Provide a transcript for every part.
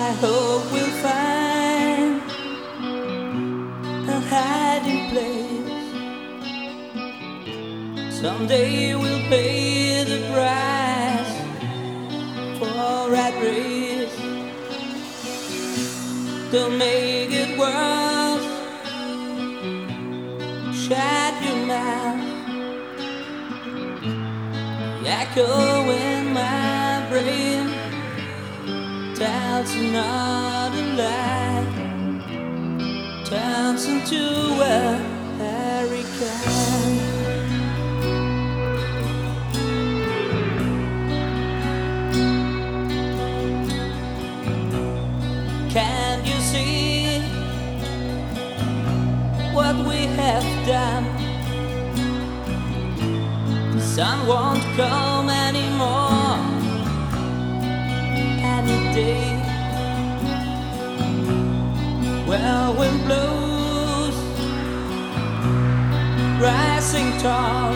I hope we'll find a hiding place. Someday we'll pay the price for rat race. Don't make it worse. Shut your mouth. The echo in my brain tells another lie, turns into a hurricane. Can't you see what we have done? The sun won't come anymore any day. Well, wind blows, rising tall,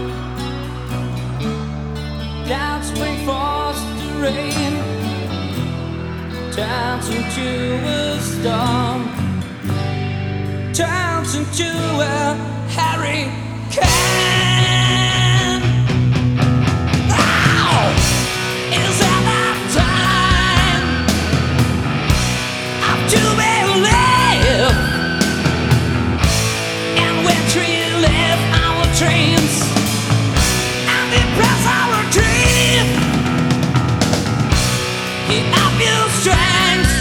clouds spring forth to rain, turns into a storm, turns into a hurricane. Oh, is that the time of to believe, and when we live our dreams and impress our dream, keep up your strength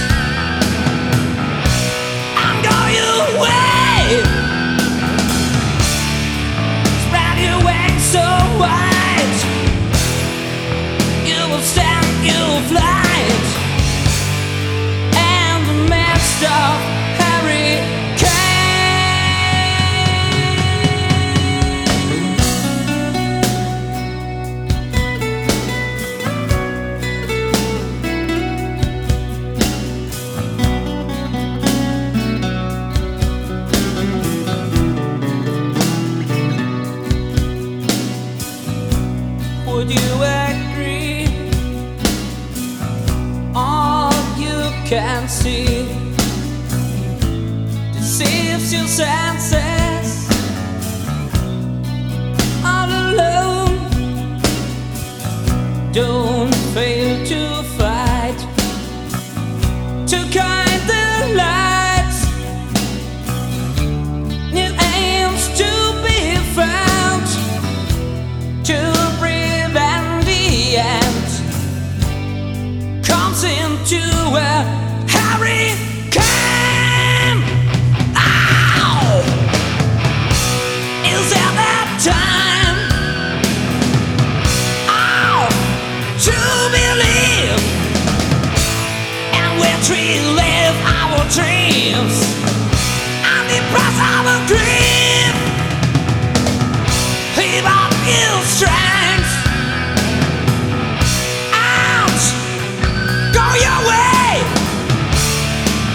and go your way. Spread your wings so wide, you will stand, you will fly, and the midst of would you agree? All you can see deceives your senses. All alone, don't fail to fight, to guide the lights, new aims to be found, to prevent the end comes into a hurricane. Ow! Is it that time? Oh, to believe, and which we live our dreams and the price of a dream. Keep up your strength and go your way.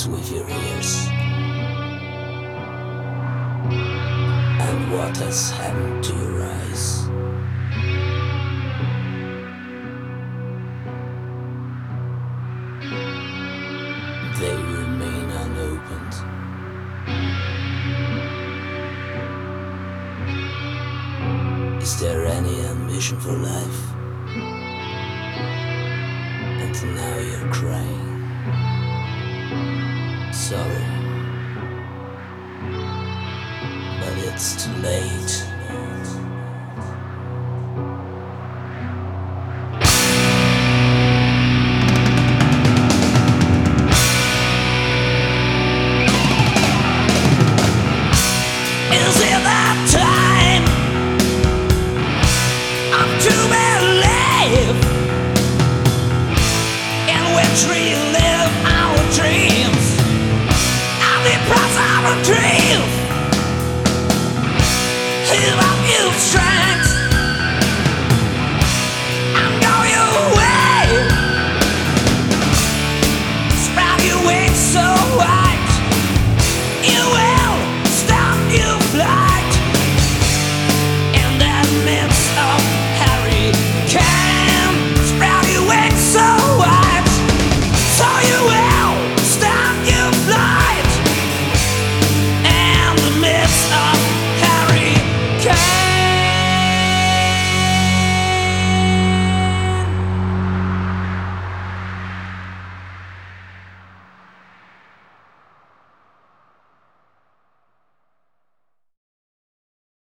eyes with your ears. And what has happened to your eyes? They remain unopened. Is there any ambition for life? And now you're crying. Sorry, but it's too late.